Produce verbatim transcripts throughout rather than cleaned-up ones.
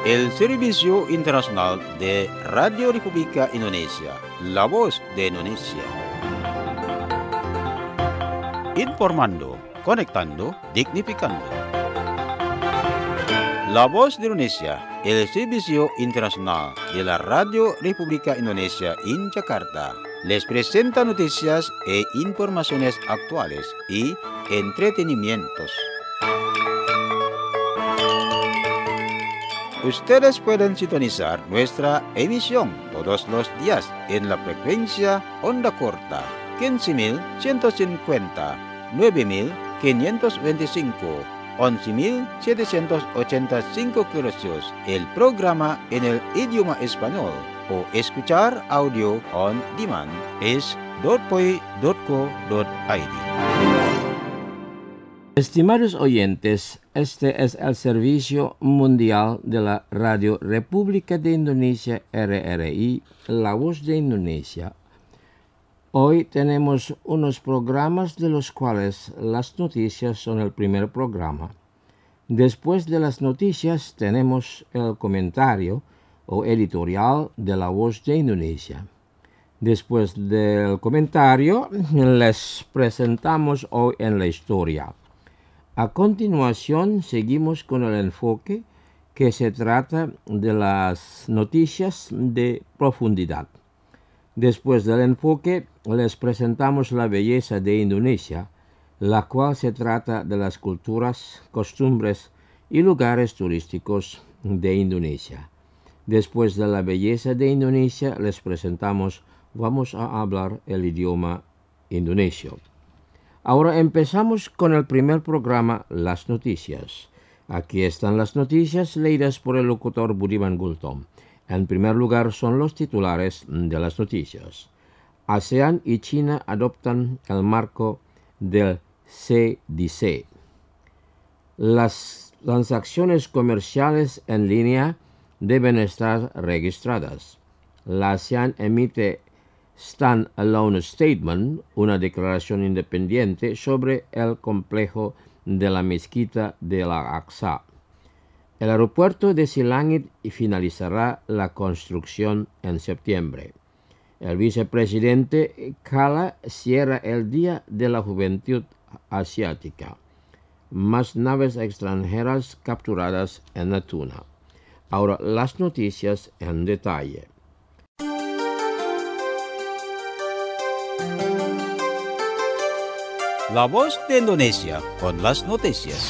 el Servicio Internacional de Radio República Indonesia, la voz de Indonesia. Informando, conectando, dignificando. La voz de Indonesia, el Servicio Internacional de la Radio República Indonesia en Jakarta, les presenta noticias e informaciones actuales y entretenimientos. Ustedes pueden sintonizar nuestra emisión todos los días en la frecuencia onda corta quince mil ciento cincuenta, nueve mil quinientos veinticinco, once mil setecientos ochenta y cinco kHz, el programa en el idioma español, o escuchar audio on demand es dotpoi punto co punto id. Estimados oyentes, este es el Servicio Mundial de la Radio República de Indonesia, R R I, la voz de Indonesia. Hoy tenemos unos programas de los cuales las noticias son el primer programa. Después de las noticias tenemos el comentario o editorial de la voz de Indonesia. Después del comentario les presentamos hoy en la historia. A continuación seguimos con el enfoque que se trata de las noticias de profundidad. Después del enfoque les presentamos la belleza de Indonesia, la cual se trata de las culturas, costumbres y lugares turísticos de Indonesia. Después de la belleza de Indonesia les presentamos, vamos a hablar el idioma indonesio. Ahora empezamos con el primer programa, las noticias. Aquí están las noticias leídas por el locutor Budiman Gultom. En primer lugar son los titulares de las noticias. ASEAN y China adoptan el marco del C D C. Las transacciones comerciales en línea deben estar registradas. La ASEAN emite Stand-alone Statement, una declaración independiente sobre el complejo de la mezquita de Al-Aqsa. El aeropuerto de Silangit finalizará la construcción en septiembre. El vicepresidente Kala cierra el Día de la Juventud Asiática. Más naves extranjeras capturadas en Natuna. Ahora las noticias en detalle. La voz de Indonesia con las noticias.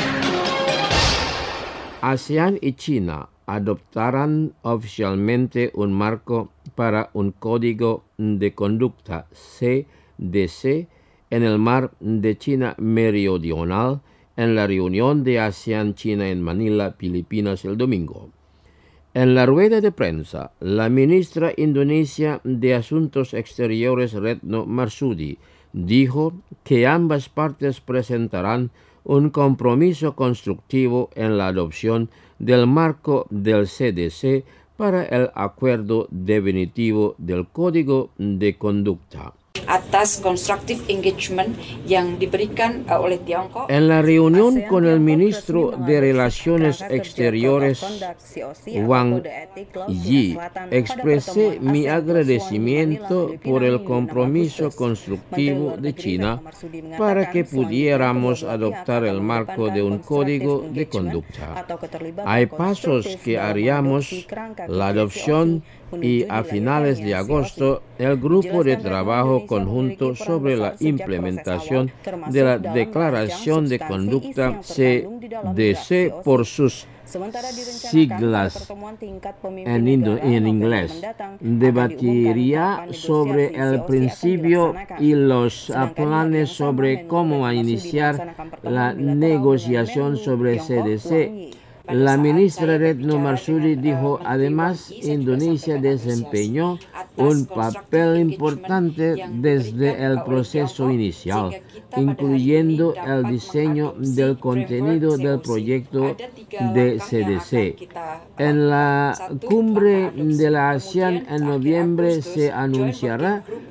ASEAN y China adoptarán oficialmente un marco para un código de conducta C D C en el mar de China Meridional en la reunión de ASEAN-China en Manila, Filipinas, el domingo. En la rueda de prensa, la ministra indonesia de Asuntos Exteriores Retno Marsudi dijo que ambas partes presentarán un compromiso constructivo en la adopción del marco del C D C para el acuerdo definitivo del Código de Conducta. Atas constructive engagement yang diberikan oleh Tiongkok. En la reunión con el ministro de Relaciones Exteriores, Wang Yi, expresé mi agradecimiento por el compromiso constructivo de China para que pudiéramos adoptar el marco de un código de conducta. Hay pasos que haríamos la adopción y a finales de agosto el grupo de trabajo conjunto sobre la implementación de la Declaración de Conducta C D C por sus siglas en, indo, en inglés debatiría sobre el principio y los planes sobre cómo iniciar la negociación sobre C D C. La ministra Retno Marsudi dijo, además, Indonesia desempeñó un papel importante desde el proceso inicial, incluyendo el diseño del contenido del proyecto de C D C. En la cumbre de la ASEAN en noviembre se anunciará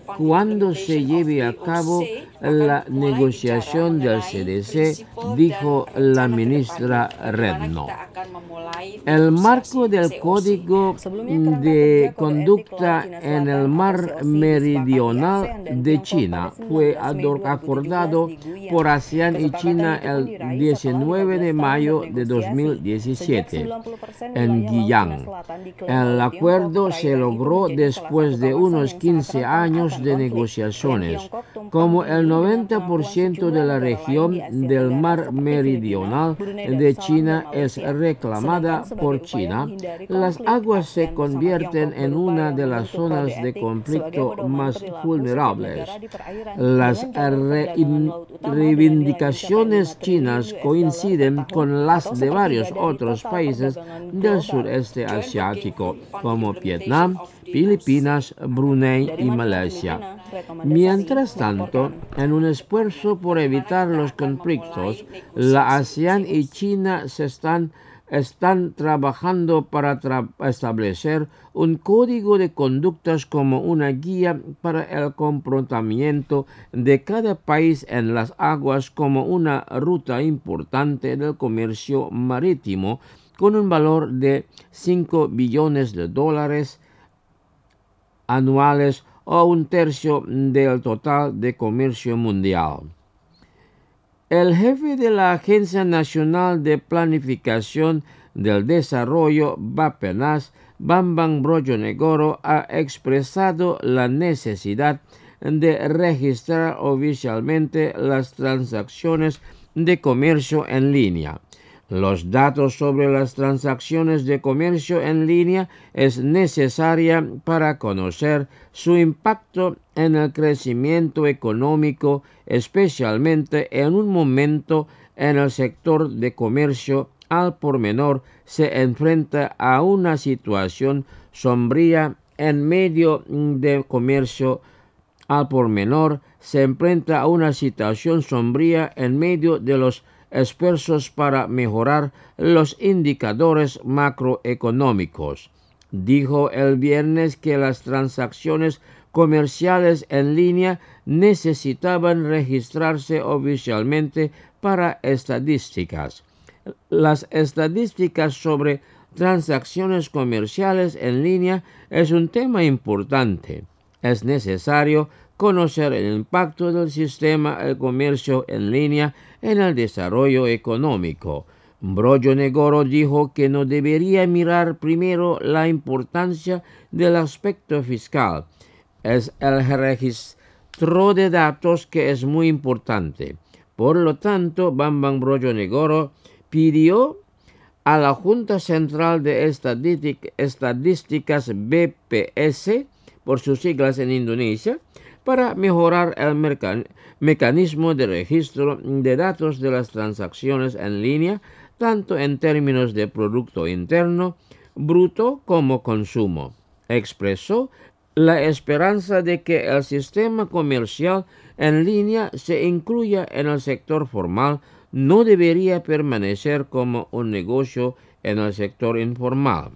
cuando se lleve a cabo la negociación del C D C, dijo la ministra Retno. El marco del Código de Conducta en el Mar Meridional de China fue acordado por ASEAN y China el diecinueve de mayo de dos mil diecisiete en Guiyang. El acuerdo se logró después de unos quince años de negociaciones. Como el noventa por ciento de la región del Mar Meridional de China es reclamada por China, las aguas se convierten en una de las zonas de conflicto más vulnerables. Las re reivindicaciones chinas coinciden con las de varios otros países del sureste asiático, como Vietnam, Filipinas, Brunei y Malasia. Mientras tanto, en un esfuerzo por evitar los conflictos, la ASEAN y China se están, están trabajando para tra establecer un código de conductas como una guía para el comportamiento de cada país en las aguas como una ruta importante del comercio marítimo con un valor de cinco billones de dólares anuales o un tercio del total de comercio mundial. El jefe de la Agencia Nacional de Planificación del Desarrollo, Bappenas, Bambang Brojonegoro, ha expresado la necesidad de registrar oficialmente las transacciones de comercio en línea. Los datos sobre las transacciones de comercio en línea es necesaria para conocer su impacto en el crecimiento económico, especialmente en un momento en el sector de comercio al por menor se enfrenta a una situación sombría en medio de comercio al por menor se enfrenta a una situación sombría en medio de los esfuerzos para mejorar los indicadores macroeconómicos. Dijo el viernes que las transacciones comerciales en línea necesitaban registrarse oficialmente para estadísticas. Las estadísticas sobre transacciones comerciales en línea es un tema importante. Es necesario conocer el impacto del sistema de comercio en línea en el desarrollo económico. Brojonegoro dijo que no debería mirar primero la importancia del aspecto fiscal. Es el registro de datos que es muy importante. Por lo tanto, Bambang Brojonegoro pidió a la Junta Central de Estadísticas B P S, por sus siglas en Indonesia, para mejorar el mecanismo de registro de datos de las transacciones en línea, tanto en términos de Producto Interno Bruto como consumo. Expresó la esperanza de que el sistema comercial en línea se incluya en el sector formal. No debería permanecer como un negocio en el sector informal.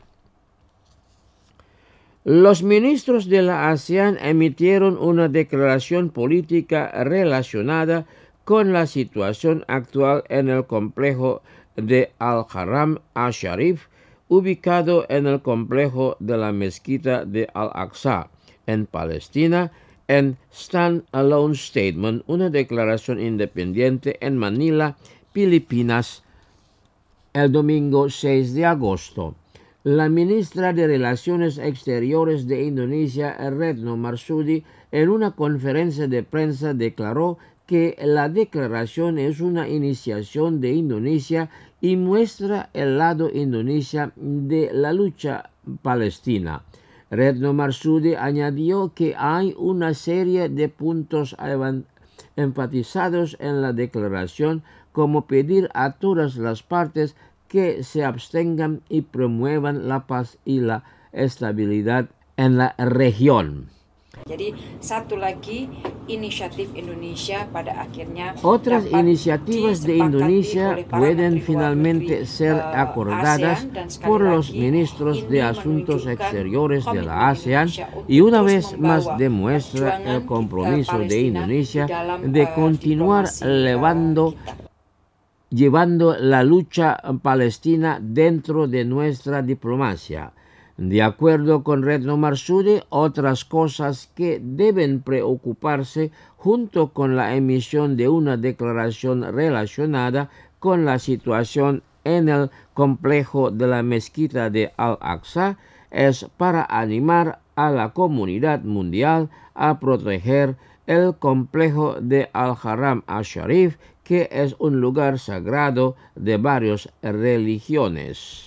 Los ministros de la ASEAN emitieron una declaración política relacionada con la situación actual en el complejo de Al-Haram Al-Sharif, ubicado en el complejo de la mezquita de Al-Aqsa, en Palestina, en Stand-Alone Statement, una declaración independiente en Manila, Filipinas, el domingo seis de agosto. La ministra de Relaciones Exteriores de Indonesia, Retno Marsudi, en una conferencia de prensa declaró que la declaración es una iniciación de Indonesia y muestra el lado indonesia de la lucha palestina. Retno Marsudi añadió que hay una serie de puntos enfatizados en la declaración, como pedir a todas las partes que se abstengan y promuevan la paz y la estabilidad en la región. Jadi satu lagi inisiatif Indonesia pada akhirnya Otras dapat iniciativas de disepakati Indonesia oleh para pueden menteri luar finalmente negeri, ser eh, acordadas ASEAN, dan sekali por los lagi ministros de ini Asuntos menunjukkan Exteriores de la komitmen ASEAN Indonesia y untuk una terus vez más membawa demuestra el perjuangan kita, compromiso de Palestina di Indonesia dalam de eh, continuar diplomasi eh, levando kita. llevando la lucha palestina dentro de nuestra diplomacia. De acuerdo con Retno Marsudi, otras cosas que deben preocuparse junto con la emisión de una declaración relacionada con la situación en el complejo de la mezquita de Al-Aqsa es para animar a la comunidad mundial a proteger el complejo de Al-Haram al-Sharif, que es un lugar sagrado de varias religiones.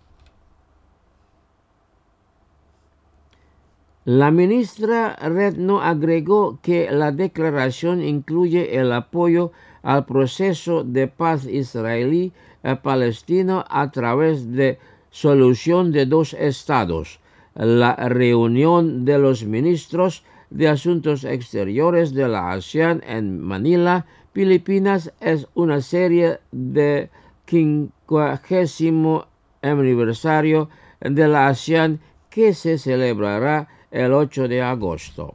La ministra Retno agregó que la declaración incluye el apoyo al proceso de paz israelí-palestino a través de solución de dos estados. La reunión de los ministros de Asuntos Exteriores de la ASEAN en Manila, Filipinas, es una serie de quincuagésimo aniversario de la ASEAN que se celebrará el ocho de agosto.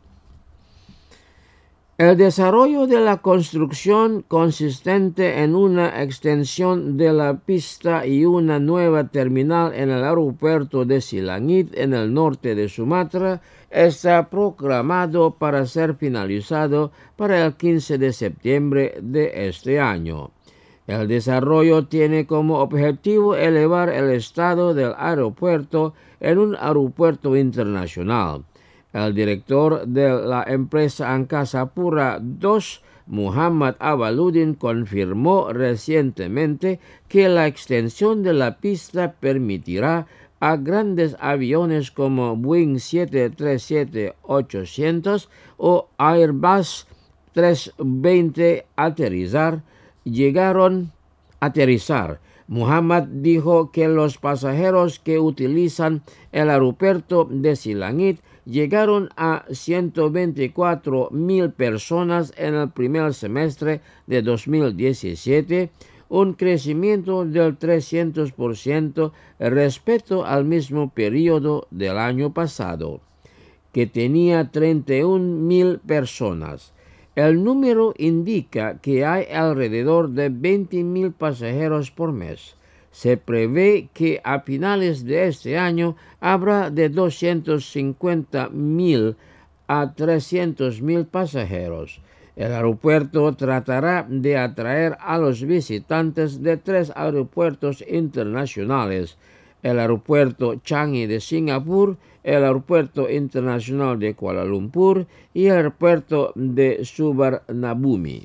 El desarrollo de la construcción consistente en una extensión de la pista y una nueva terminal en el aeropuerto de Silangit en el norte de Sumatra está programado para ser finalizado para el quince de septiembre de este año. El desarrollo tiene como objetivo elevar el estado del aeropuerto en un aeropuerto internacional. El director de la empresa Angkasa Pura dos, Muhammad Awaluddin, confirmó recientemente que la extensión de la pista permitirá a grandes aviones como Boeing siete treinta y siete ochocientos o Airbus trescientos veinte aterrizar. Llegaron a aterrizar. Muhammad dijo que los pasajeros que utilizan el aeropuerto de Silangit llegaron a ciento veinticuatro mil personas en el primer semestre de dos mil diecisiete, un crecimiento del trescientos por ciento respecto al mismo periodo del año pasado, que tenía treinta y un mil personas. El número indica que hay alrededor de veinte mil pasajeros por mes. Se prevé que a finales de este año habrá de doscientos cincuenta mil a trescientos mil pasajeros. El aeropuerto tratará de atraer a los visitantes de tres aeropuertos internacionales: el aeropuerto Changi de Singapur, el aeropuerto internacional de Kuala Lumpur y el aeropuerto de Suvarnabhumi.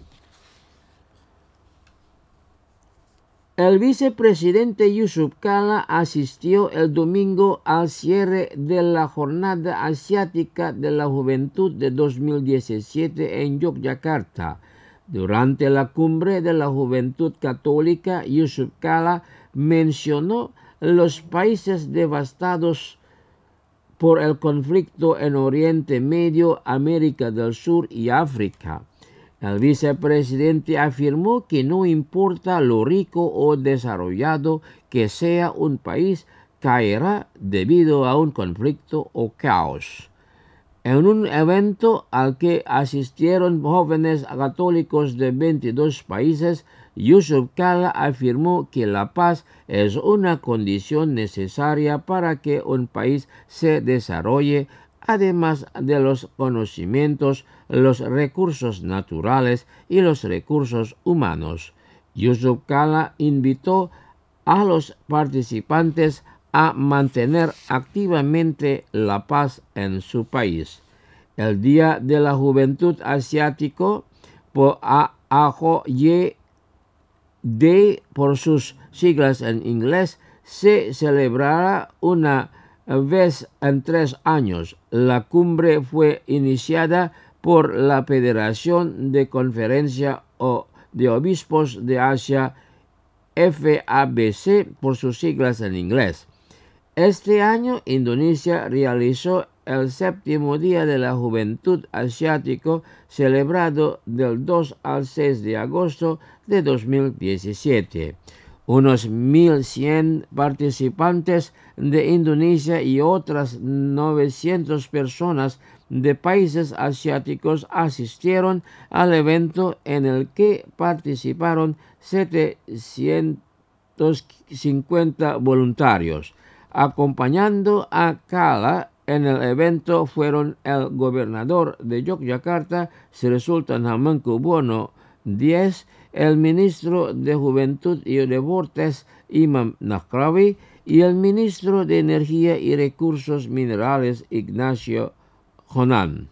El vicepresidente Yusuf Kala asistió el domingo al cierre de la Jornada Asiática de la Juventud de dos mil diecisiete en Yogyakarta. Durante la cumbre de la Juventud Católica, Yusuf Kala mencionó los países devastados por el conflicto en Oriente Medio, América del Sur y África. El vicepresidente afirmó que no importa lo rico o desarrollado que sea un país, caerá debido a un conflicto o caos. En un evento al que asistieron jóvenes católicos de veintidós países, Yusuf Kala afirmó que la paz es una condición necesaria para que un país se desarrolle, además de los conocimientos, los recursos naturales y los recursos humanos. Yusuf Kala invitó a los participantes a mantener activamente la paz en su país. El Día de la Juventud Asiático, por A J Y D por sus siglas en inglés, se celebrará una vez en tres años. La cumbre fue iniciada por la Federación de Conferencia de Obispos de Asia, F A B C por sus siglas en inglés. Este año Indonesia realizó el séptimo Día de la Juventud Asiático, celebrado del dos al seis de agosto de dos mil diecisiete. Unos mil cien participantes de Indonesia y otras novecientas personas de países asiáticos asistieron al evento, en el que participaron setecientos cincuenta voluntarios. Acompañando a Kala en el evento fueron el gobernador de Yogyakarta, Sri Sultan Hamengkubuwono X, el ministro de Juventud y Deportes, Imam Nahrawi, y el ministro de Energía y Recursos Minerales, Ignacio Jonan.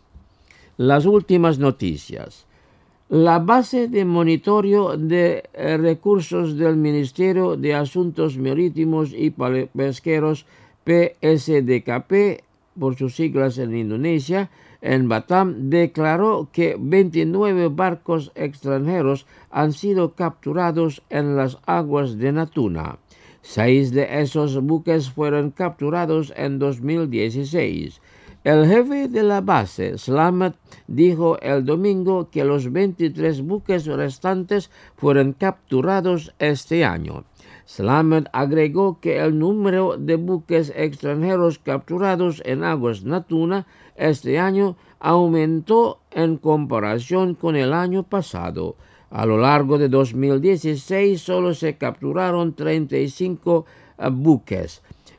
Las últimas noticias. La base de monitoreo de recursos del Ministerio de Asuntos Marítimos y Pesqueros, P S D K P, por sus siglas en Indonesia, en Batam, declaró que veintinueve barcos extranjeros han sido capturados en las aguas de Natuna. Seis de esos buques fueron capturados en dos mil dieciséis. El jefe de la base, Slamet, dijo el domingo que los veintitrés buques restantes fueron capturados este año. Slamet agregó que el número de buques extranjeros capturados en aguas Natuna este año aumentó en comparación con el año pasado. A lo largo de dos mil dieciséis solo se capturaron treinta y cinco uh, buques.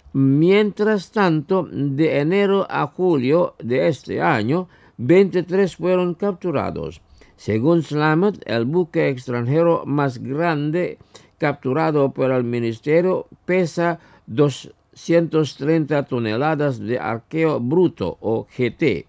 Mientras tanto, de enero a julio de este año, veintitrés fueron capturados. Según Slamet, el buque extranjero más grande capturado por el ministerio pesa doscientas treinta toneladas de arqueo bruto o G T.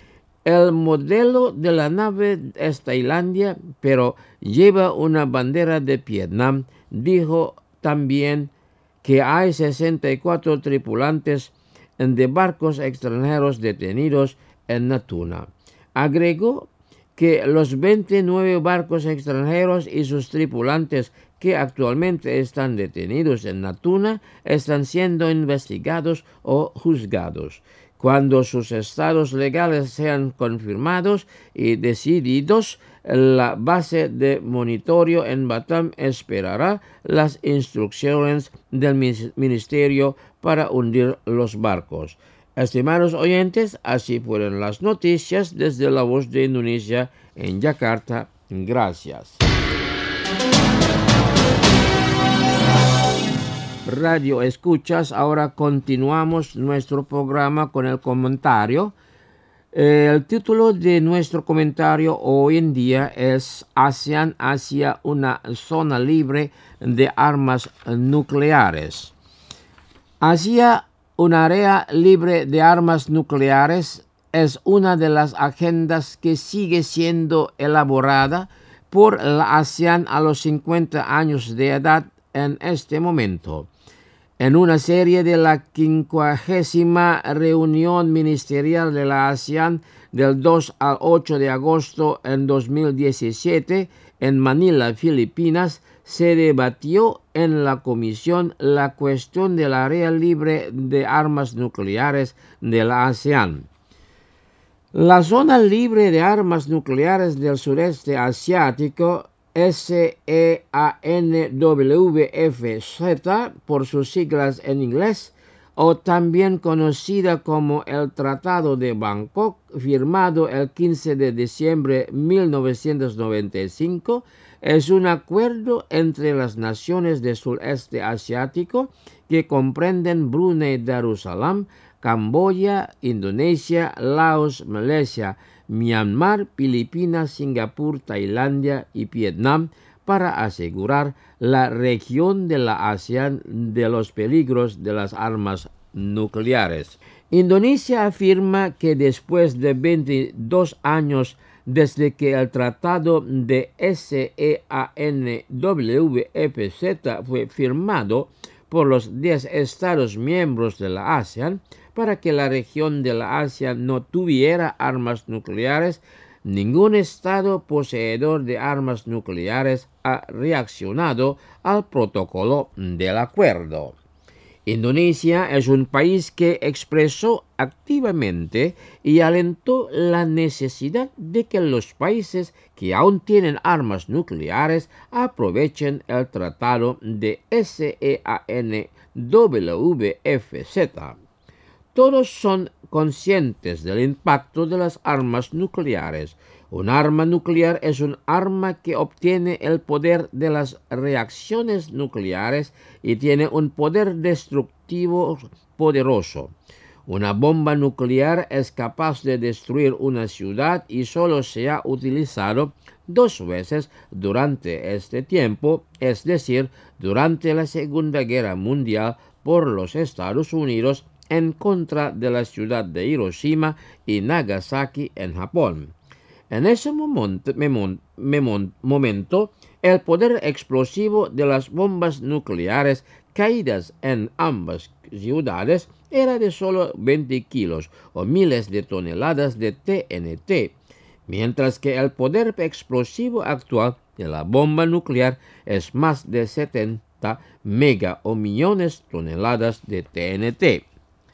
El modelo de la nave es Tailandia, pero lleva una bandera de Vietnam. Dijo también que hay sesenta y cuatro tripulantes de barcos extranjeros detenidos en Natuna. Agregó que los veintinueve barcos extranjeros y sus tripulantes que actualmente están detenidos en Natuna están siendo investigados o juzgados. Cuando sus estados legales sean confirmados y decididos, la base de monitoreo en Batam esperará las instrucciones del ministerio para hundir los barcos. Estimados oyentes, así fueron las noticias desde La Voz de Indonesia en Yakarta. Gracias. Radio Escuchas, ahora continuamos nuestro programa con el comentario. El título de nuestro comentario hoy en día es ASEAN hacia una zona libre de armas nucleares. Hacia un área libre de armas nucleares es una de las agendas que sigue siendo elaborada por la ASEAN a los cincuenta años de edad en este momento. En una serie de la quincuagésima reunión ministerial de la ASEAN del dos al ocho de agosto en dos mil diecisiete en Manila, Filipinas, se debatió en la comisión la cuestión del área libre de armas nucleares de la ASEAN. La zona libre de armas nucleares del sureste asiático, S E A N W F Z por sus siglas en inglés, o también conocida como el Tratado de Bangkok, firmado el quince de diciembre de mil novecientos noventa y cinco, es un acuerdo entre las naciones del sureste asiático que comprenden Brunei Darussalam, Camboya, Indonesia, Laos, Malasia, Myanmar, Filipinas, Singapur, Tailandia y Vietnam, para asegurar la región de la ASEAN de los peligros de las armas nucleares. Indonesia afirma que después de veintidós años desde que el Tratado de S E A N W F Z fue firmado por los diez Estados miembros de la ASEAN, para que la región de la Asia no tuviera armas nucleares, ningún Estado poseedor de armas nucleares ha reaccionado al protocolo del acuerdo. Indonesia es un país que expresó activamente y alentó la necesidad de que los países que aún tienen armas nucleares aprovechen el Tratado de SEAN-W F Z. Todos son conscientes del impacto de las armas nucleares. Un arma nuclear es un arma que obtiene el poder de las reacciones nucleares y tiene un poder destructivo poderoso. Una bomba nuclear es capaz de destruir una ciudad y solo se ha utilizado dos veces durante este tiempo, es decir, durante la Segunda Guerra Mundial por los Estados Unidos en contra de la ciudad de Hiroshima y Nagasaki en Japón. En ese momento, momento, el poder explosivo de las bombas nucleares caídas en ambas ciudades era de solo veinte kilos o miles de toneladas de T N T, mientras que el poder explosivo actual de la bomba nuclear es más de setenta mega o millones de toneladas de T N T.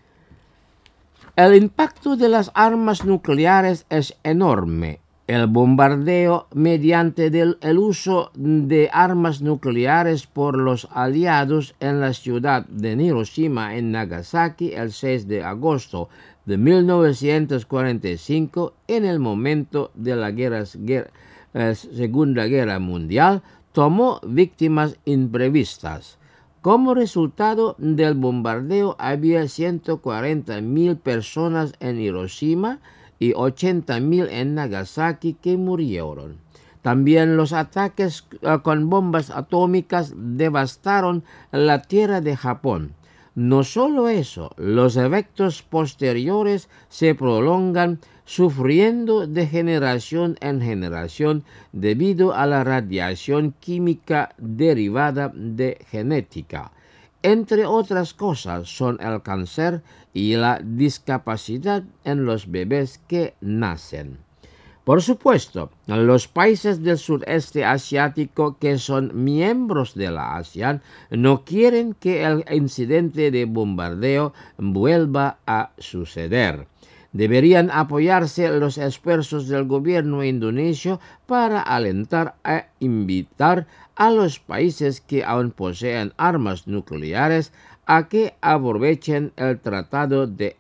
El impacto de las armas nucleares es enorme. El bombardeo mediante el, el uso de armas nucleares por los aliados en la ciudad de Hiroshima y Nagasaki el seis de agosto de mil novecientos cuarenta y cinco, en el momento de la guerra, guerra, eh, Segunda Guerra Mundial, tomó víctimas imprevistas. Como resultado del bombardeo había ciento cuarenta mil personas en Hiroshima y ochenta mil en Nagasaki que murieron. También los ataques uh, con bombas atómicas devastaron la tierra de Japón. No solo eso, los efectos posteriores se prolongan sufriendo de generación en generación debido a la radiación química derivada de genética. Entre otras cosas son el cáncer y la discapacidad en los bebés que nacen. Por supuesto, los países del sudeste asiático que son miembros de la ASEAN no quieren que el incidente de bombardeo vuelva a suceder. Deberían apoyarse los esfuerzos del gobierno indonesio para alentar e invitar a los países que aún poseen armas nucleares a que aprovechen el Tratado de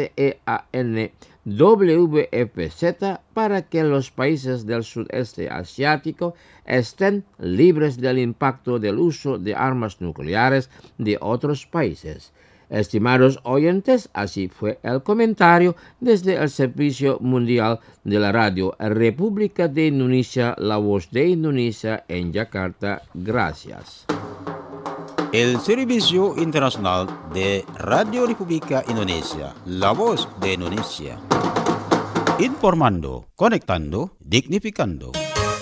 SEAN-W F Z para que los países del sudeste asiático estén libres del impacto del uso de armas nucleares de otros países. Estimados oyentes, así fue el comentario desde el Servicio Mundial de la Radio República de Indonesia, La Voz de Indonesia en Yakarta. Gracias. El Servicio Internacional de Radio República Indonesia, La Voz de Indonesia. Informando, conectando, dignificando.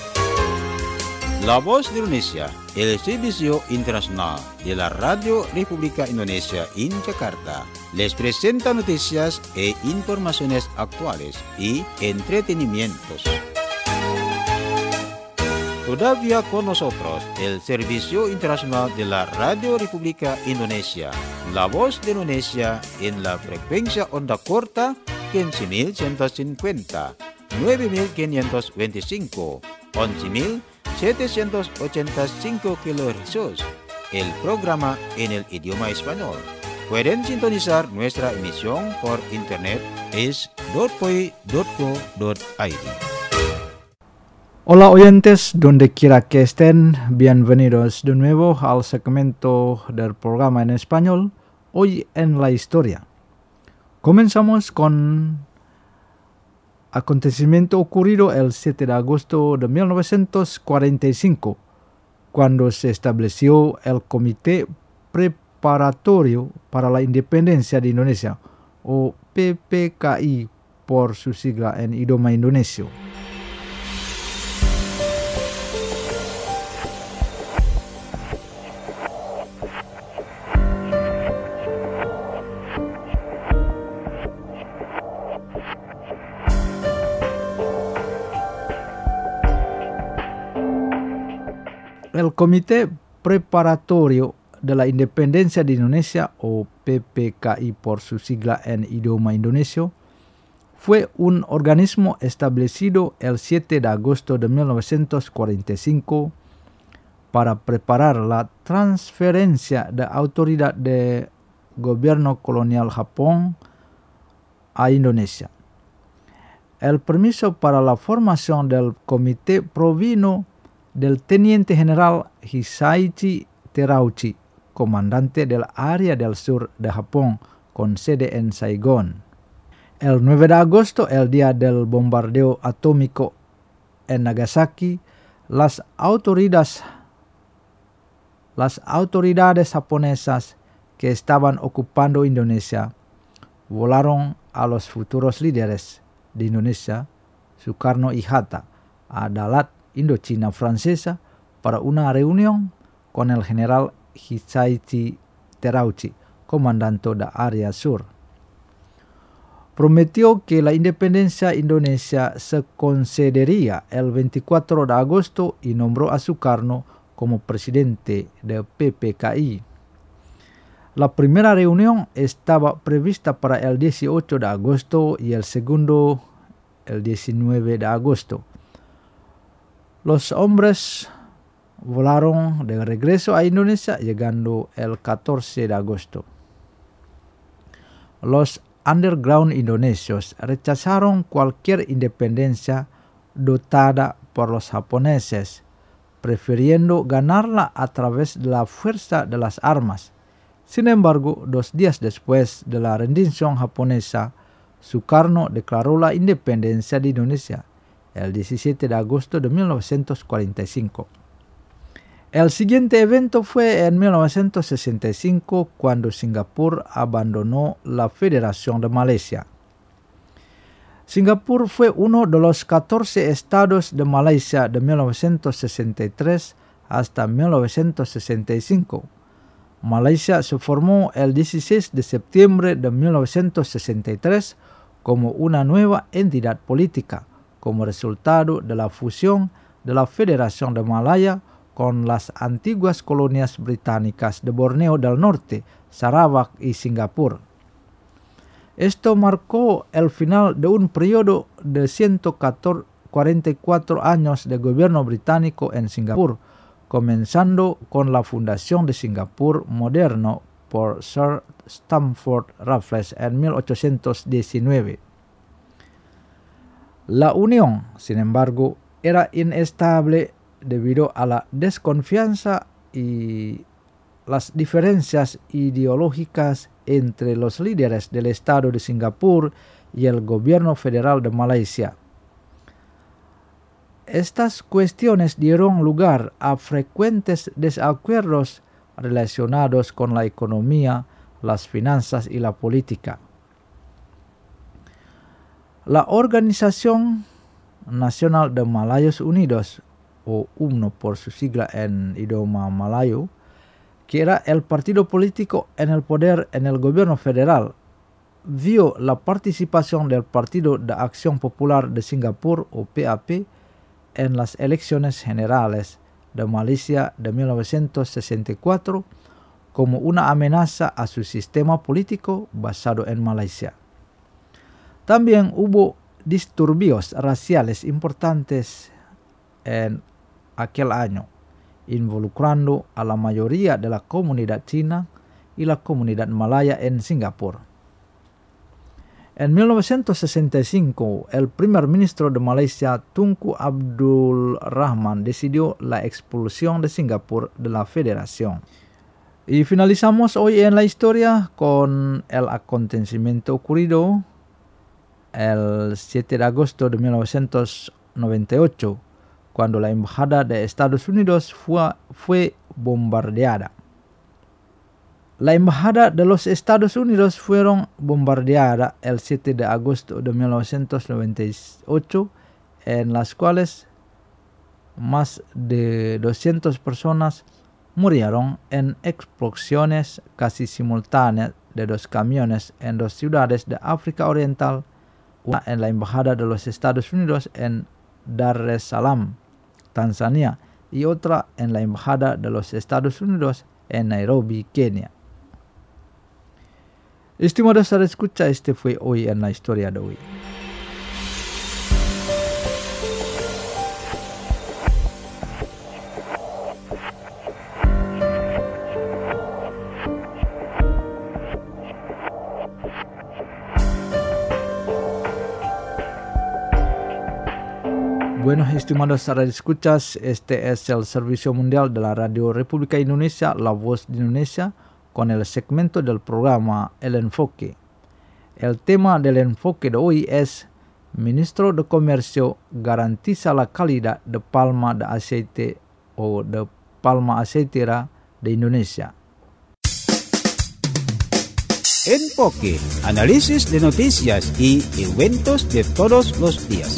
La Voz de Indonesia, el Servicio Internacional de la Radio República Indonesia en Yakarta, les presenta noticias e informaciones actuales y entretenimientos. Todavía con nosotros el Servicio Internacional de la Radio República Indonesia, La Voz de Indonesia en la frecuencia onda corta quince mil ciento cincuenta, nueve mil quinientos veinticinco, once mil setecientos ochenta y cinco kilohercios, el programa en el idioma español. Pueden sintonizar nuestra emisión por internet es dot p o i dot co dot i d. Hola oyentes, donde quiera que estén, bienvenidos de nuevo al segmento del programa en español, Hoy en la Historia. Comenzamos con acontecimiento ocurrido el siete de agosto de mil novecientos cuarenta y cinco, cuando se estableció el Comité Preparatorio para la Independencia de Indonesia, o P P K I por su sigla en idioma indonesio. El Comité Preparatorio de la Independencia de Indonesia, o P P K I por su sigla en idioma indonesio, fue un organismo establecido el siete de agosto de mil novecientos cuarenta y cinco para preparar la transferencia de autoridad del gobierno colonial Japón a Indonesia. El permiso para la formación del comité provino del teniente general Hisaichi Terauchi, comandante del área del sur de Japón, con sede en Saigón. El nueve de agosto, el día del bombardeo atómico en Nagasaki, las autoridades, las autoridades japonesas que estaban ocupando Indonesia volaron a los futuros líderes de Indonesia, Sukarno y Hatta, a Dalat, Indochina francesa, para una reunión con el general Hisaichi Terauchi, comandante de área sur. Prometió que la independencia indonesia se concedería el veinticuatro de agosto y nombró a Sukarno como presidente de P P K I. La primera reunión estaba prevista para el dieciocho de agosto y el segundo el diecinueve de agosto. Los hombres volaron de regreso a Indonesia llegando el catorce de agosto. Los underground indonesios rechazaron cualquier independencia dotada por los japoneses, prefiriendo ganarla a través de la fuerza de las armas. Sin embargo, dos días después de la rendición japonesa, Sukarno declaró la independencia de Indonesia el diecisiete de agosto de mil novecientos cuarenta y cinco. El siguiente evento fue en mil novecientos sesenta y cinco, cuando Singapur abandonó la Federación de Malasia. Singapur fue uno de los catorce estados de Malasia de mil novecientos sesenta y tres hasta mil novecientos sesenta y cinco. Malasia se formó el dieciséis de septiembre de mil novecientos sesenta y tres como una nueva entidad política, como resultado de la fusión de la Federación de Malaya con las antiguas colonias británicas de Borneo del Norte, Sarawak y Singapur. Esto marcó el final de un periodo de ciento cuarenta y cuatro años de gobierno británico en Singapur, comenzando con la fundación de Singapur moderno por Sir Stamford Raffles en mil ochocientos diecinueve. La unión, sin embargo, era inestable debido a la desconfianza y las diferencias ideológicas entre los líderes del Estado de Singapur y el gobierno federal de Malasia. Estas cuestiones dieron lugar a frecuentes desacuerdos relacionados con la economía, las finanzas y la política. La Organización Nacional de Malayos Unidos, o U M N O por su sigla en idioma malayo, que era el partido político en el poder en el gobierno federal, vio la participación del Partido de Acción Popular de Singapur, o P A P, en las elecciones generales de Malasia de mil novecientos sesenta y cuatro como una amenaza a su sistema político basado en Malasia. También hubo disturbios raciales importantes en aquel año, involucrando a la mayoría de la comunidad china y la comunidad malaya en Singapur. En mil novecientos sesenta y cinco, el primer ministro de Malasia, Tunku Abdul Rahman, decidió la expulsión de Singapur de la federación. Y finalizamos hoy en la historia con el acontecimiento ocurrido el siete de agosto de mil novecientos noventa y ocho, cuando la embajada de Estados Unidos fue, fue bombardeada. La embajada de los Estados Unidos fueron bombardeada el siete de agosto de mil novecientos noventa y ocho, en las cuales más de doscientas personas murieron en explosiones casi simultáneas de dos camiones en dos ciudades de África Oriental, una en la embajada de los Estados Unidos en Dar es Salaam, Tanzania, y otra en la embajada de los Estados Unidos en Nairobi, Kenia. Estimados escucha, este fue hoy en la historia de hoy. Bueno, estimados radioescuchas, este es el servicio mundial de la Radio República Indonesia, La Voz de Indonesia, con el segmento del programa El Enfoque. El tema del enfoque de hoy es: Ministro de Comercio garantiza la calidad de palma de aceite o de palma aceitera de Indonesia. Enfoque, análisis de noticias y eventos de todos los días.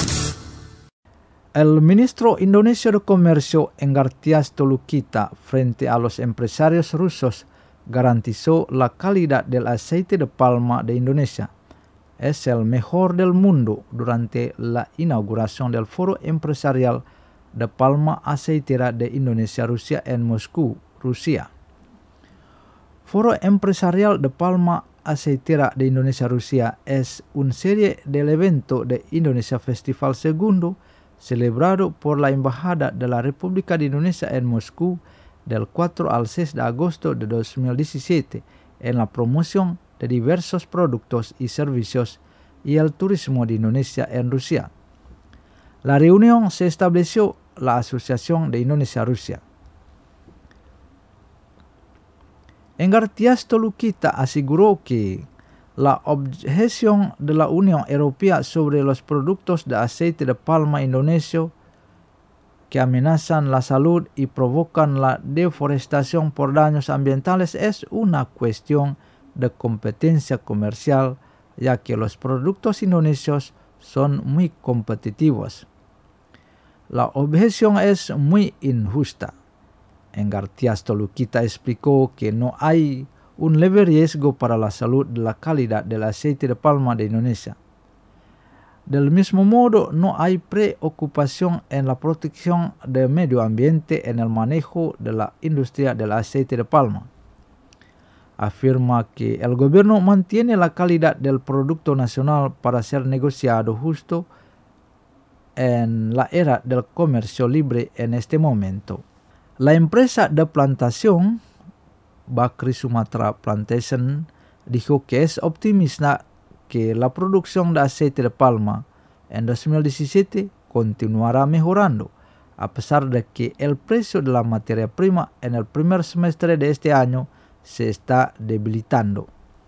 El ministro indonesio de Comercio, Enggartias Tolukita, frente a los empresarios rusos, garantizó la calidad del aceite de palma de Indonesia. Es el mejor del mundo durante la inauguración del Foro Empresarial de Palma Aceitera de Indonesia-Rusia en Moscú, Rusia. Foro Empresarial de Palma Aceitera de Indonesia-Rusia es una serie del evento de Indonesia Festival Segundo, celebrado por la Embajada de la República de Indonesia en Moscú del cuatro al seis de agosto de dos mil diecisiete en la promoción de diversos productos y servicios y el turismo de Indonesia en Rusia. La reunión se estableció la Asociación de Indonesia-Rusia. Enggartias Tolukita aseguró que la objeción de la Unión Europea sobre los productos de aceite de palma indonesio que amenazan la salud y provocan la deforestación por daños ambientales es una cuestión de competencia comercial, ya que los productos indonesios son muy competitivos. La objeción es muy injusta. Enggartias Tolukita explicó que no hay un leve riesgo para la salud de la calidad del aceite de palma de Indonesia. Del mismo modo, no hay preocupación en la protección del medio ambiente en el manejo de la industria del aceite de palma. Afirma que el gobierno mantiene la calidad del producto nacional para ser negociado justo en la era del comercio libre en este momento. La empresa de plantación Bakrie Sumatra Plantation dijo que es optimista que la producción de aceite de palma en dos mil diecisiete continuará mejorando, a pesar de que el precio de la materia prima en el primer semestre de este año se está debilitando.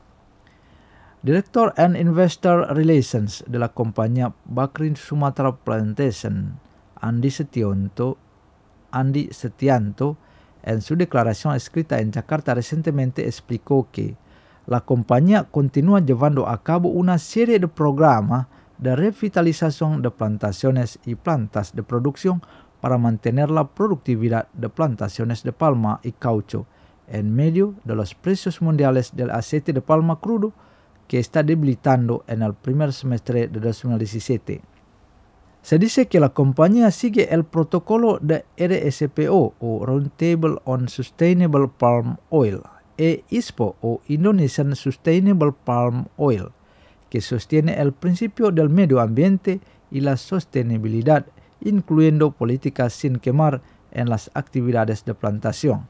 Director and Investor Relations de la compañía Bakrie Sumatra Plantation, Andi Setianto, Andi Setianto, en su declaración escrita en Jakarta recientemente explicó que la compañía continúa llevando a cabo una serie de programas de revitalización de plantaciones y plantas de producción para mantener la productividad de plantaciones de palma y caucho en medio de los precios mundiales del aceite de palma crudo que está debilitando en el primer semestre de dos mil diecisiete. Se dice que la compañía sigue el protocolo de R S P O o Roundtable on Sustainable Palm Oil, e I S P O o Indonesian Sustainable Palm Oil, que sostiene el principio del medio ambiente y la sostenibilidad, incluyendo políticas sin quemar en las actividades de plantación.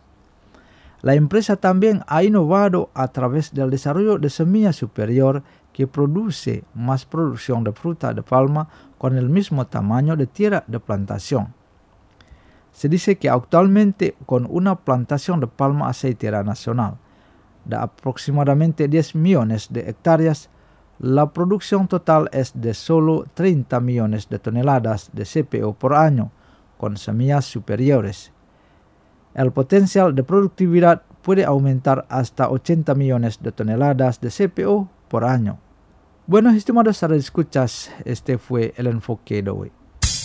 La empresa también ha innovado a través del desarrollo de semilla superior que produce más producción de fruta de palma con el mismo tamaño de tierra de plantación. Se dice que actualmente con una plantación de palma aceitera nacional de aproximadamente diez millones de hectáreas, la producción total es de solo treinta millones de toneladas de C P O por año con semillas superiores. El potencial de productividad puede aumentar hasta ochenta millones de toneladas de C P O por año. Bueno, estimados radioescuchas, este fue el enfoque de hoy.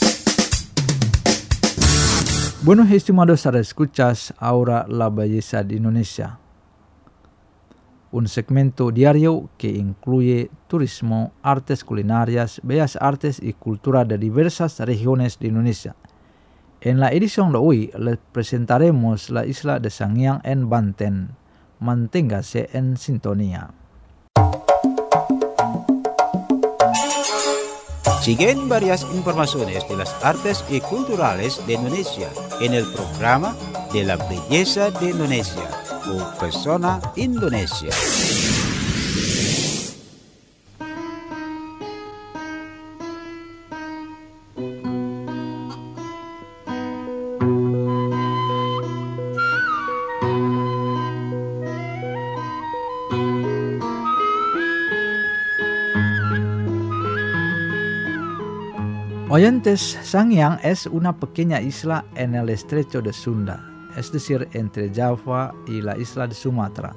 Bueno, estimados radioescuchas, ahora la belleza de Indonesia. Un segmento diario que incluye turismo, artes culinarias, bellas artes y cultura de diversas regiones de Indonesia. En la edición de hoy les presentaremos la isla de Sangiang en Banten. Manténgase en sintonía. Siguen varias informaciones de las artes y culturales de Indonesia en el programa de la belleza de Indonesia o Persona Indonesia. Oyentes, Sangiang es una pequeña isla en el estrecho de Sunda, es decir, entre Java y la isla de Sumatra.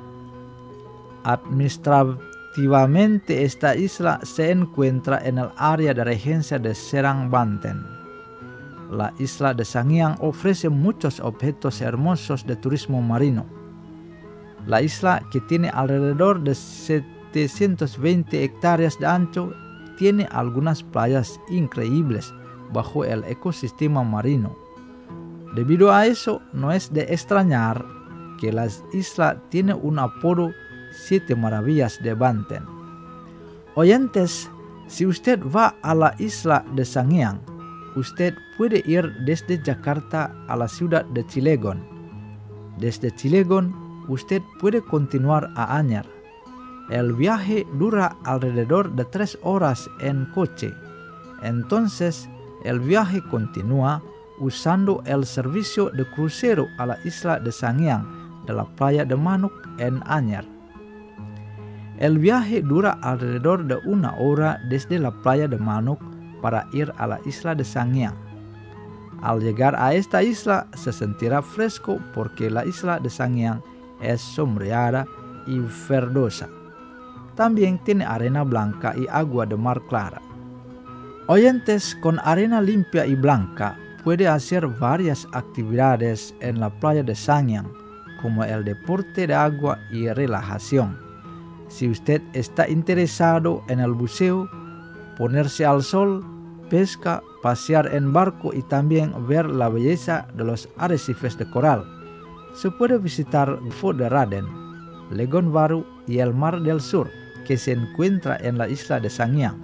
Administrativamente esta isla se encuentra en el área de regencia de Serang, Banten. La isla de Sangiang ofrece muchos objetos hermosos de turismo marino. La isla, que tiene alrededor de setecientas veinte hectáreas de ancho, tiene algunas playas increíbles bajo el ecosistema marino. Debido a eso, no es de extrañar que la isla tiene un apodo Siete Maravillas de Banten. Oyentes, si usted va a la isla de Sangiang, usted puede ir desde Jakarta a la ciudad de Cilegon. Desde Cilegon, usted puede continuar a Anyer. El viaje dura alrededor de tres horas en coche. Entonces, el viaje continúa usando el servicio de crucero a la isla de Sangiang de la playa de Manuk en Anyer. El viaje dura alrededor de una hora desde la playa de Manuk para ir a la isla de Sangiang. Al llegar a esta isla se sentirá fresco porque la isla de Sangiang es sombreada y verdosa. También tiene arena blanca y agua de mar clara. Oyentes, con arena limpia y blanca puede hacer varias actividades en la playa de Sangiang, como el deporte de agua y relajación. Si usted está interesado en el buceo, ponerse al sol, pesca, pasear en barco y también ver la belleza de los arrecifes de coral, se puede visitar Fort de Raden, Legon Baru y el Mar del Sur, que se encuentra en la isla de Sangiang.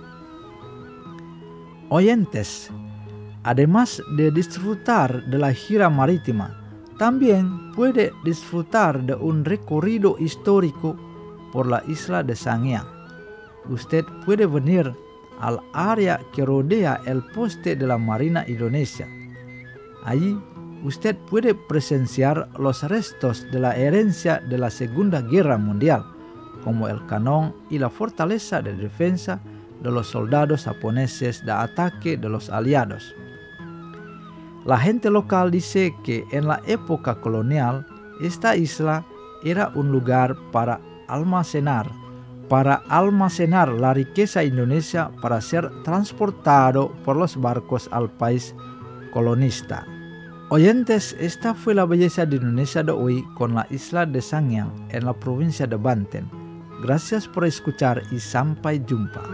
Oyentes, además de disfrutar de la gira marítima, también puede disfrutar de un recorrido histórico por la isla de Sangiang. Usted puede venir al área que rodea el poste de la Marina Indonesia. Allí usted puede presenciar los restos de la herencia de la Segunda Guerra Mundial, como el cañón y la fortaleza de defensa de los soldados japoneses de ataque de los aliados. La gente local dice que en la época colonial, esta isla era un lugar para almacenar, para almacenar la riqueza indonesia para ser transportado por los barcos al país colonista. Oyentes, esta fue la belleza de Indonesia de hoy con la isla de Sangiang en la provincia de Banten. Gracias por escuchar y sampai jumpa.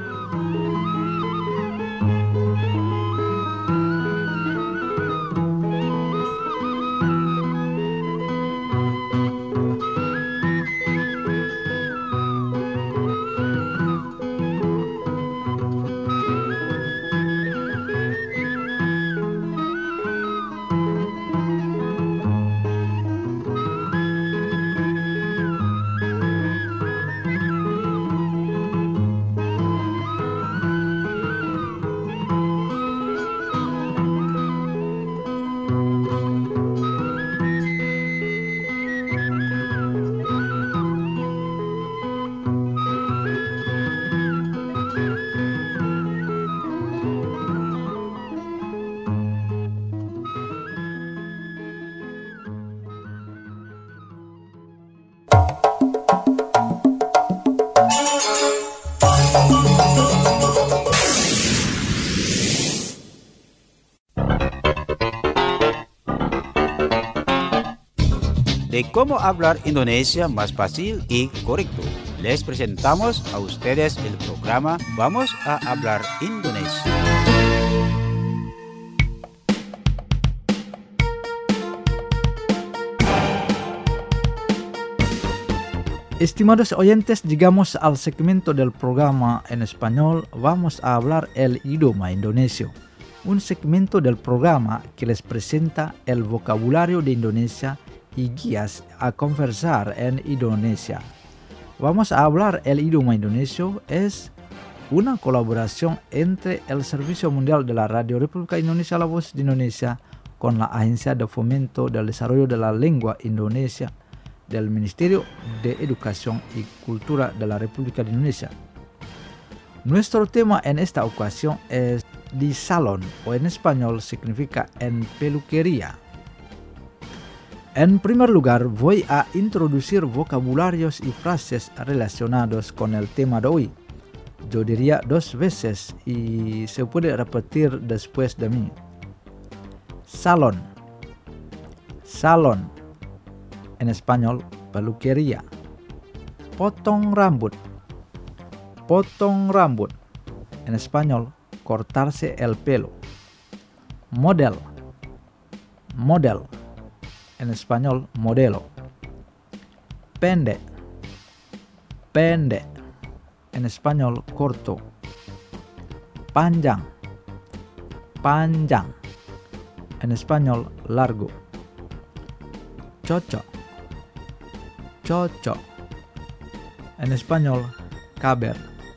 De cómo hablar Indonesia más fácil y correcto, les presentamos a ustedes el programa Vamos a hablar Indonesia. Estimados oyentes, llegamos al segmento del programa en español. Vamos a hablar el idioma indonesio. Un segmento del programa que les presenta el vocabulario de Indonesia y guías a conversar en Indonesia. Vamos a hablar el idioma indonesio. Es una colaboración entre el Servicio Mundial de la Radio República Indonesia La Voz de Indonesia con la Agencia de Fomento del Desarrollo de la Lengua Indonesia del Ministerio de Educación y Cultura de la República de Indonesia. Nuestro tema en esta ocasión es di salon, o en español significa en peluquería. En primer lugar, voy a introducir vocabularios y frases relacionados con el tema de hoy. Yo diría dos veces y se puede repetir después de mí. Salon. Salon. En español, peluquería. Potong rambut. Potong rambut. En español, cortarse el pelo. Model. Model. En español, modelo. Pendek. Pendek. En español, corto. Panjang. Panjang. En español, largo. Cocok. Cocok. En español, caber.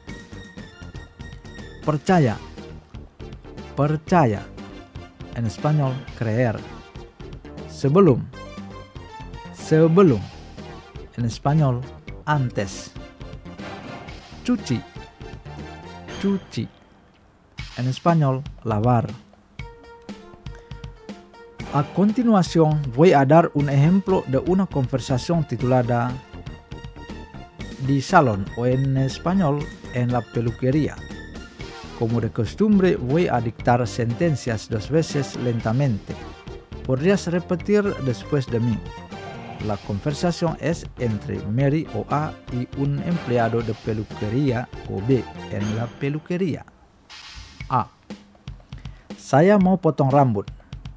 Percaya. Percaya. En español, creer. Sebelum. Sebelum. En español, antes. Cuci. Cuci. En español, lavar. A continuación voy a dar un ejemplo de una conversación titulada Di salon, o en español, en la peluquería. Como de costumbre voy a dictar sentencias dos veces lentamente. Podrías repetir después de mí. La conversación es entre Mary o A y un empleado de peluquería o B en la peluquería. A. Saya mau potong rambut.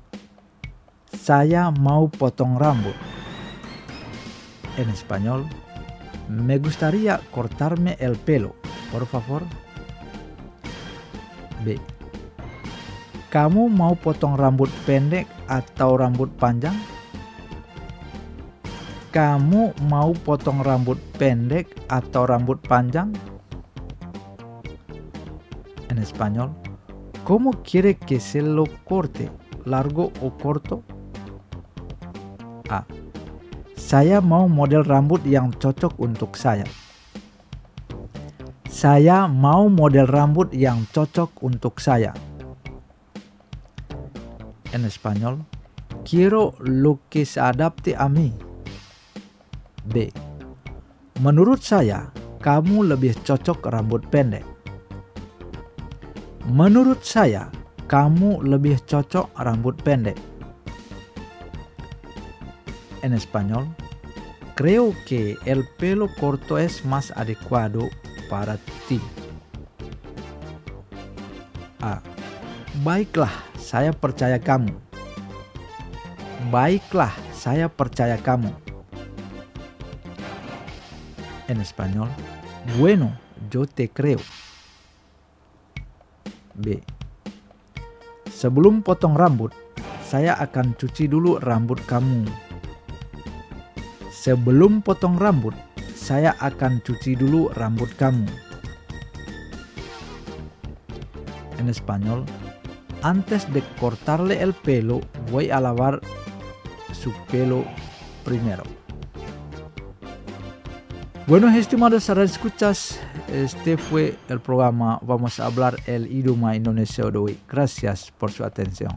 Saya mau potong rambut. En español, me gustaría cortarme el pelo, por favor. B. Kamu mau potong rambut pendek atau rambut panjang? Kamu mau potong rambut pendek atau rambut panjang? En español, ¿cómo quiere que se lo corte? ¿Largo o corto? A. Saya mau model rambut yang cocok untuk saya. Saya mau model rambut yang cocok untuk saya. En español, quiero lo que se adapte a mí. B. Menurut saya, kamu lebih cocok rambut pendek. Menurut saya, kamu lebih cocok rambut pendek. En español, creo que el pelo corto es más adecuado para ti. A. Baiklah, saya percaya kamu. Baiklah, saya percaya kamu. En español, bueno, yo te creo. B. Sebelum potong rambut, saya akan cuci dulu rambut kamu. Sebelum potong rambut, saya akan cuci dulu rambut kamu. En español, antes de cortarle el pelo, voy a lavar su pelo primero. Bueno, estimados radioescuchas, este fue el programa Vamos a hablar el idioma Indonesia de hoy. Gracias por su atención.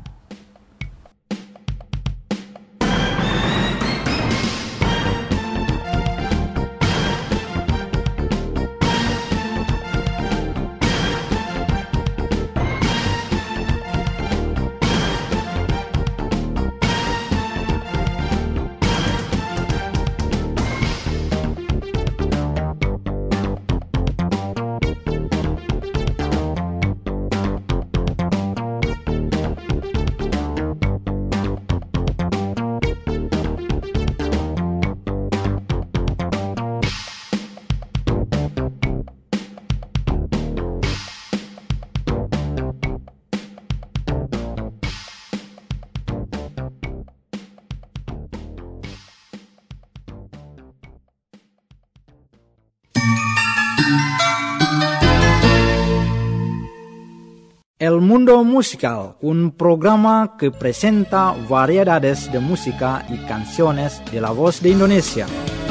El Mundo Musical, un programa que presenta variedades de música y canciones de la voz de Indonesia.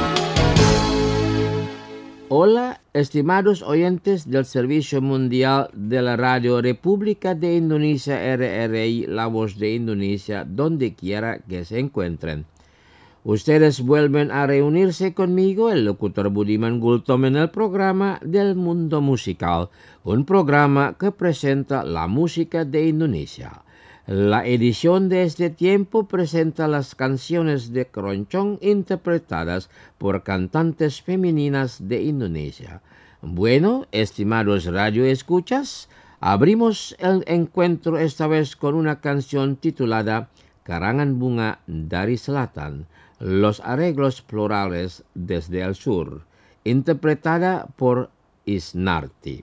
Hola, estimados oyentes del Servicio Mundial de la Radio República de Indonesia R R I, La Voz de Indonesia, donde quiera que se encuentren. Ustedes vuelven a reunirse conmigo, el locutor Budiman Gultom, en el programa del Mundo Musical, un programa que presenta la música de Indonesia. La edición de este tiempo presenta las canciones de keroncong interpretadas por cantantes femeninas de Indonesia. Bueno, estimados radioescuchas, abrimos el encuentro esta vez con una canción titulada Karangan Bunga dari Selatan, los arreglos florales desde el sur, interpretada por Isnarti.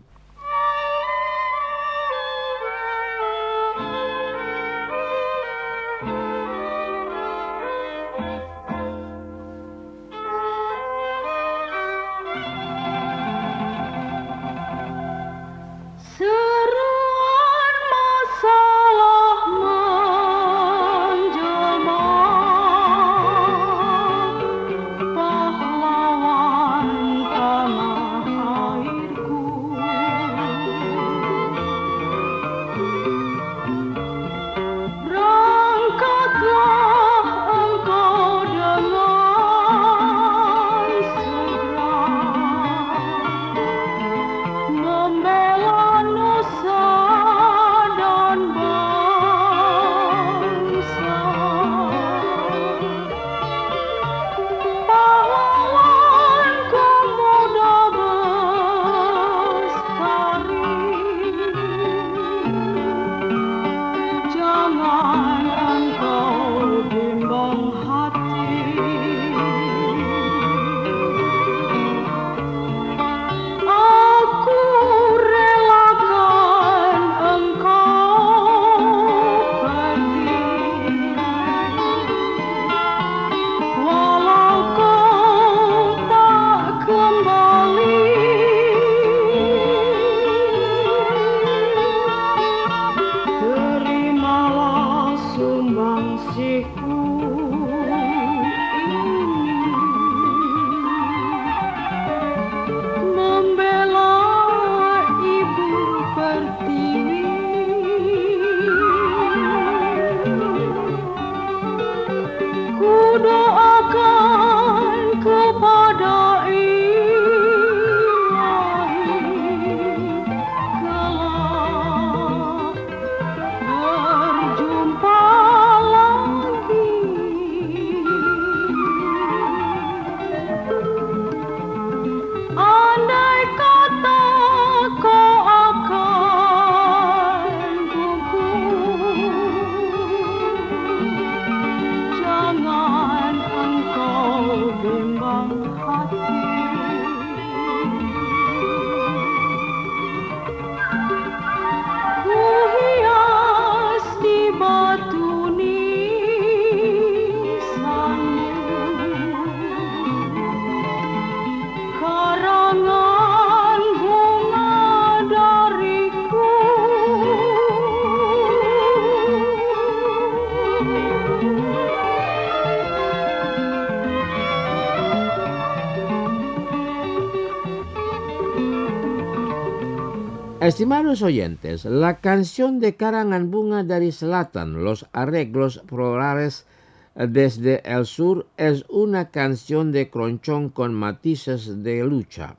Estimados oyentes, la canción de Karangan Bunga dari Selatan, los arreglos florales desde el sur, es una canción de keroncong con matices de lucha.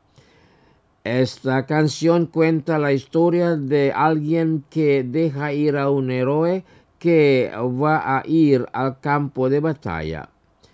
Esta canción cuenta la historia de alguien que deja ir a un héroe que va a ir al campo de batalla.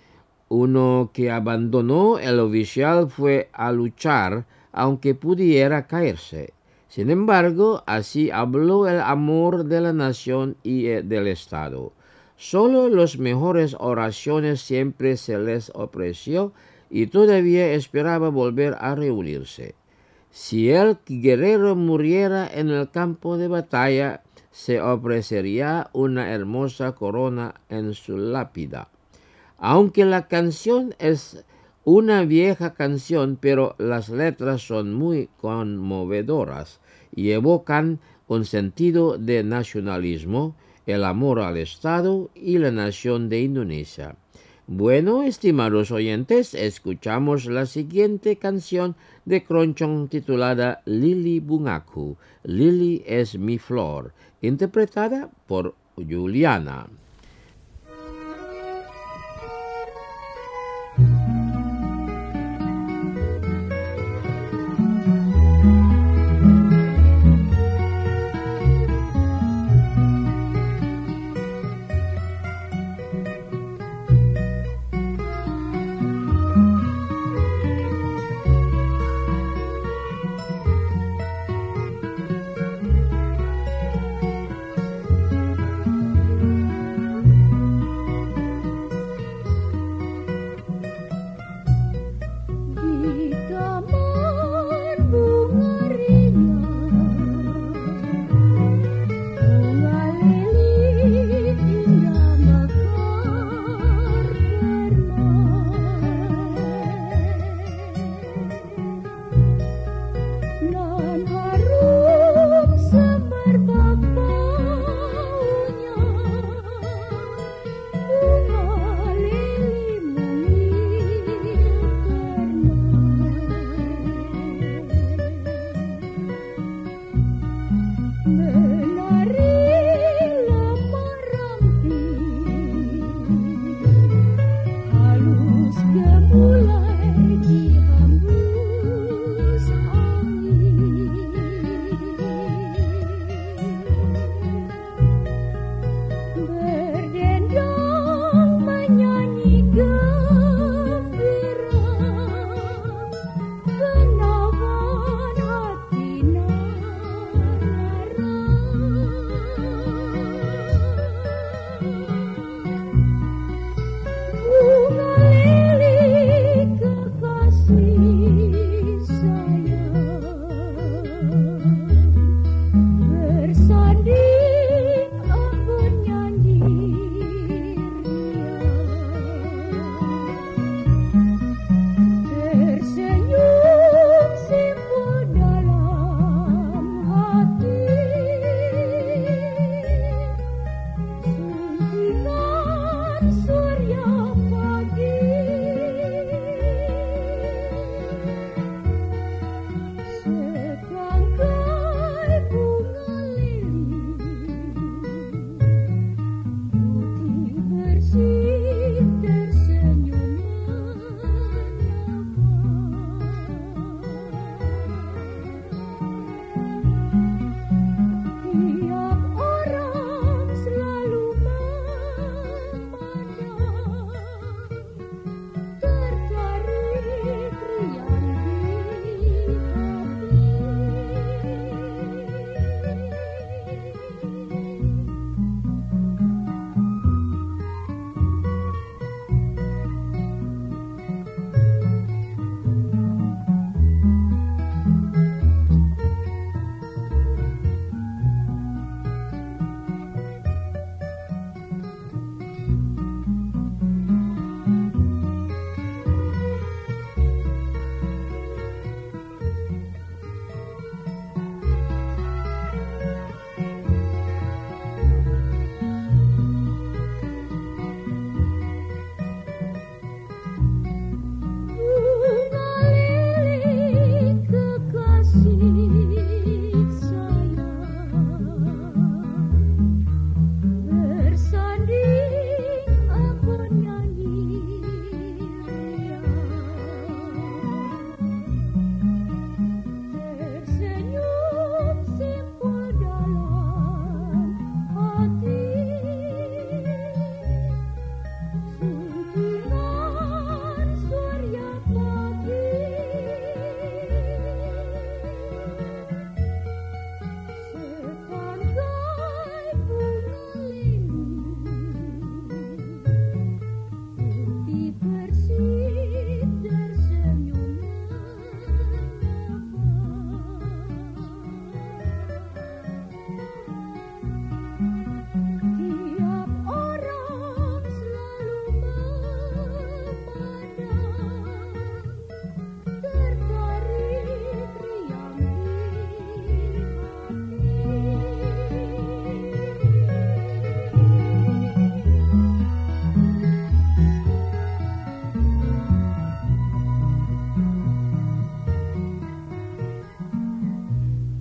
Uno que abandonó el oficial fue a luchar aunque pudiera caerse. Sin embargo, así habló el amor de la nación y del Estado. Solo las mejores oraciones siempre se les ofreció y todavía esperaba volver a reunirse. Si el guerrero muriera en el campo de batalla, se ofrecería una hermosa corona en su lápida. Aunque la canción es una vieja canción, pero las letras son muy conmovedoras y evocan un sentido de nacionalismo, el amor al Estado y la nación de Indonesia. Bueno, estimados oyentes, escuchamos la siguiente canción de Keroncong titulada Lili Bungaku, Lili es mi flor, interpretada por Juliana.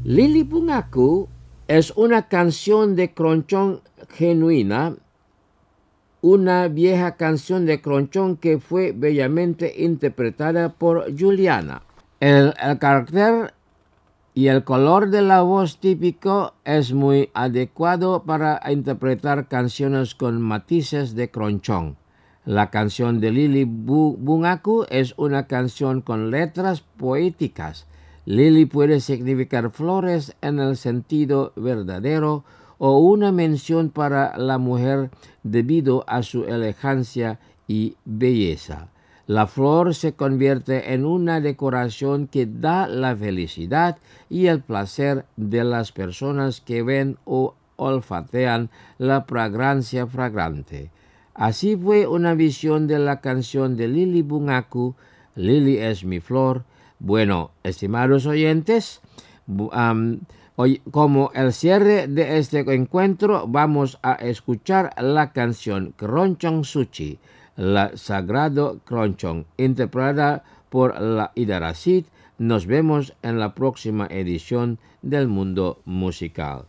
Lili Bungaku es una canción de Keroncong genuina, una vieja canción de Keroncong que fue bellamente interpretada por Juliana. El, el carácter y el color de la voz típico es muy adecuado para interpretar canciones con matices de Keroncong. La canción de Lili Bungaku es una canción con letras poéticas. Lili puede significar flores en el sentido verdadero o una mención para la mujer debido a su elegancia y belleza. La flor se convierte en una decoración que da la felicidad y el placer de las personas que ven o olfatean la fragancia fragrante. Así fue una visión de la canción de Lili Bungaku, Lili es mi flor. Bueno, estimados oyentes, um, hoy, como el cierre de este encuentro, vamos a escuchar la canción Keroncong Suci, la Sagrado Keroncong, interpretada por la Ida Rashid. Nos vemos en la próxima edición del Mundo Musical.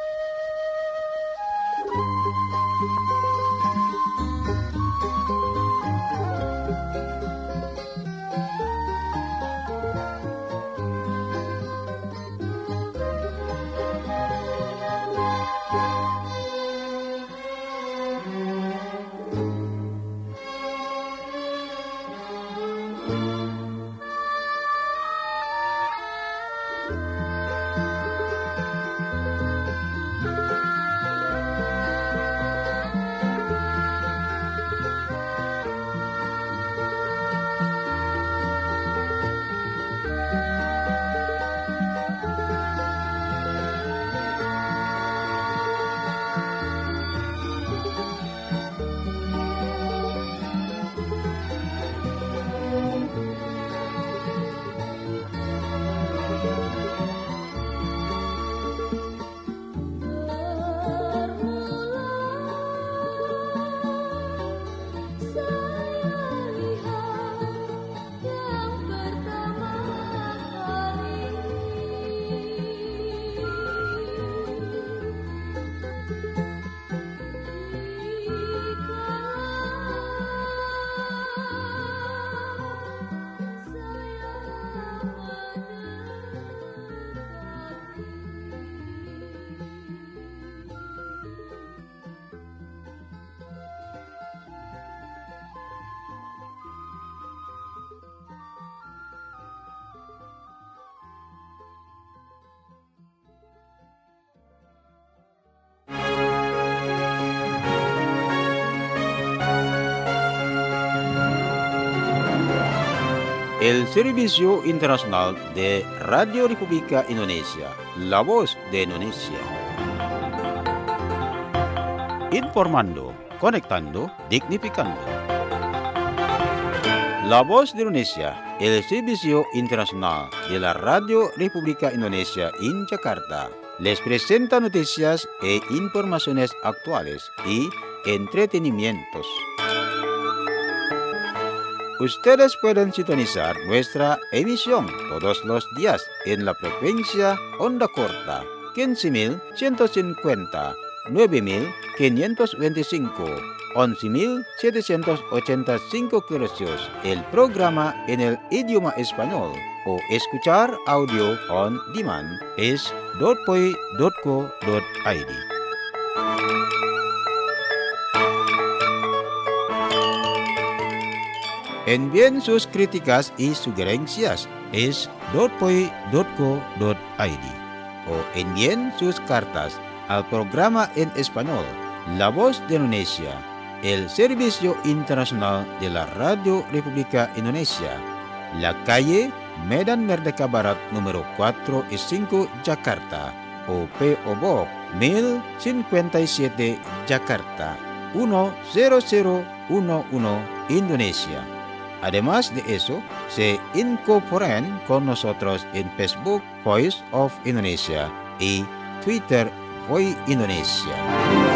El Servicio Internacional de Radio República Indonesia, La Voz de Indonesia. Informando, conectando, dignificando. La Voz de Indonesia, el Servicio Internacional de la Radio República Indonesia en Jakarta, les presenta noticias e informaciones actuales y entretenimientos. Ustedes pueden sintonizar nuestra emisión todos los días en la frecuencia onda corta quince mil ciento cincuenta, nueve mil quinientos veinticinco, once mil setecientos ochenta y cinco kHz, el programa en el idioma español, o escuchar audio on demand es dot poi dot co dot i d. Envíen sus críticas y sugerencias es dot poi dot co dot i d o envíen sus cartas al programa en español La Voz de Indonesia, el Servicio Internacional de la Radio República Indonesia, la calle Medan Merdeka Barat número cuatro y cinco, Jakarta, o P O Box mil cincuenta y siete, Jakarta, uno cero cero uno uno, Indonesia. Además de eso, se incorporan con nosotros en Facebook Voice of Indonesia y Twitter Voice Indonesia.